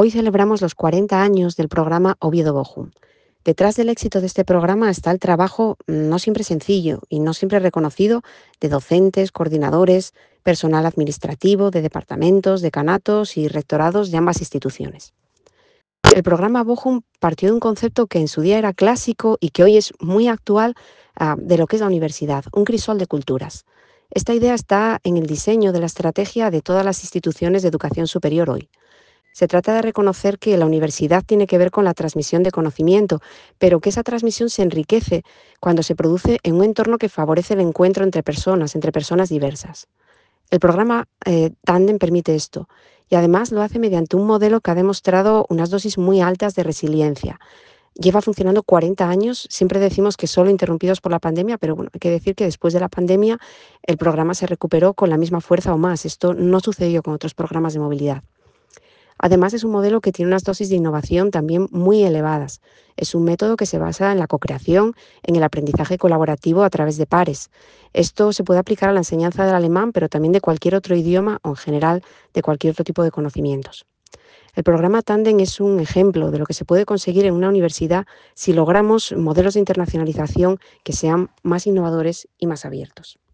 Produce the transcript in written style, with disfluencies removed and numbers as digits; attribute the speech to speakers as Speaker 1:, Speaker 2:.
Speaker 1: Hoy celebramos los 40 años del programa Oviedo Bochum. Detrás del éxito de este programa está el trabajo no siempre sencillo y no siempre reconocido de docentes, coordinadores, personal administrativo de departamentos, decanatos y rectorados de ambas instituciones. El programa Bochum partió de un concepto que en su día era clásico y que hoy es muy actual de lo que es la universidad, un crisol de culturas. Esta idea está en el diseño de la estrategia de todas las instituciones de educación superior hoy. Se trata de reconocer que la universidad tiene que ver con la transmisión de conocimiento, pero que esa transmisión se enriquece cuando se produce en un entorno que favorece el encuentro entre personas diversas. El programa Tandem permite esto y además lo hace mediante un modelo que ha demostrado unas dosis muy altas de resiliencia. Lleva funcionando 40 años, siempre decimos que solo interrumpidos por la pandemia, pero bueno, hay que decir que después de la pandemia el programa se recuperó con la misma fuerza o más. Esto no sucedió con otros programas de movilidad. Además, es un modelo que tiene unas dosis de innovación también muy elevadas. Es un método que se basa en la co-creación, en el aprendizaje colaborativo a través de pares. Esto se puede aplicar a la enseñanza del alemán, pero también de cualquier otro idioma o en general de cualquier otro tipo de conocimientos. El programa Tandem es un ejemplo de lo que se puede conseguir en una universidad si logramos modelos de internacionalización que sean más innovadores y más abiertos.